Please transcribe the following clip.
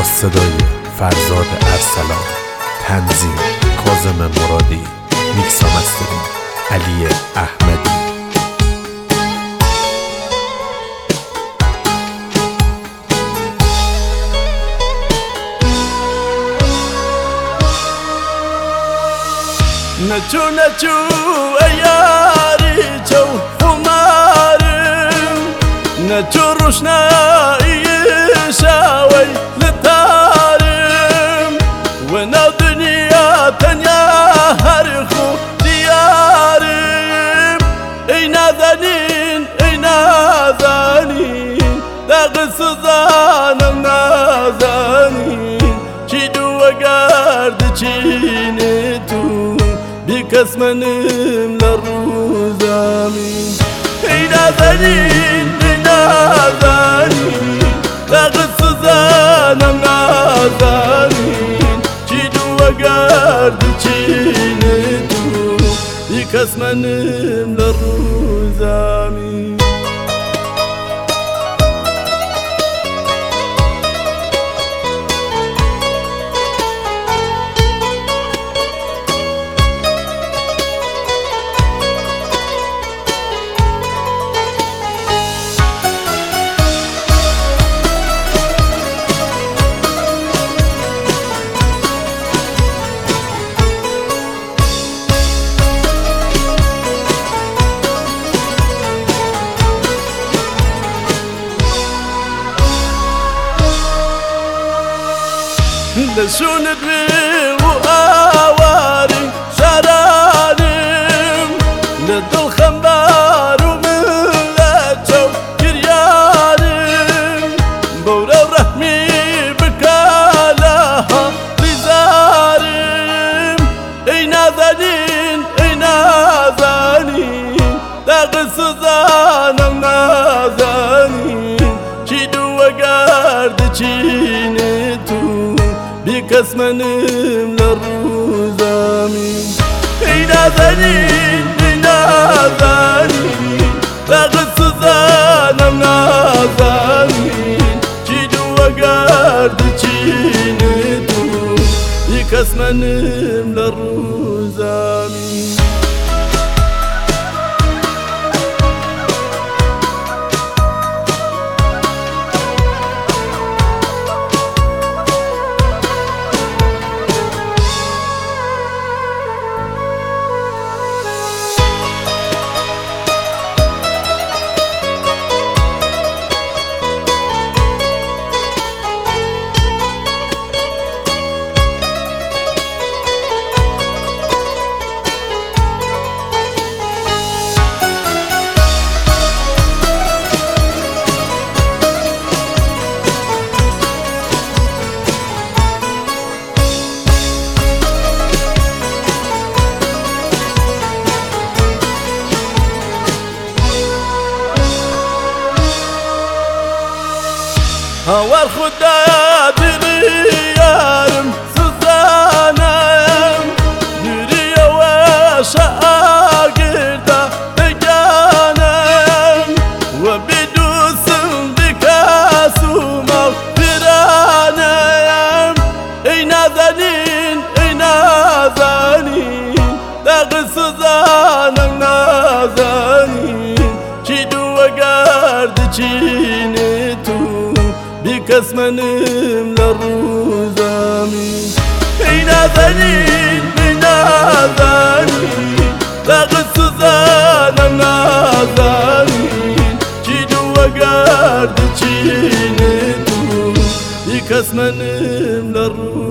صدای فرزاد ارسلان، تنظیم کاظم مرادی، میکس و مسترینگ علی احمدی. نچو نچو ایاری چو خمارم، نچو روشنایی شاوی لطارم، و نو دنیا تنیا هر خو دیارم. ای نازنین ای نازنین داغ سوزانم نازنین، چی دو گرد چینه تو بیکس منم لروزامی. ای نازنین ای نازنین داغ سوزانم نازنین، چی دو گرد چینه تو بیکس منم لروزامی. لشونت وآواري شرانم، لدل خمبار وملاتشو كريانم، بورا ورحمي بكالها رزارم. اي نازنين اي نازنين داغ سوزانم نازنين، چيدو وقارد چينتو بیکس منم لروزامی. ای نازنین ای نازنین داغ سوزانم نازنین، چی دو گرد چینه تو بیکس منم لروزامی. هوار خدا دريارم سوزانم، دريا وشاقردا تجانم، وبدوسم بكاسو مغفرانم. اي نازنين اي نازنين داغ سوزانم نازنين، چي دو وقارد چينتو بیکس منم لروزامی. ای نازنین ای نازنین داغ سوزانم نازنین، چی دو گرد چینه تو بیکس منم لروزامی.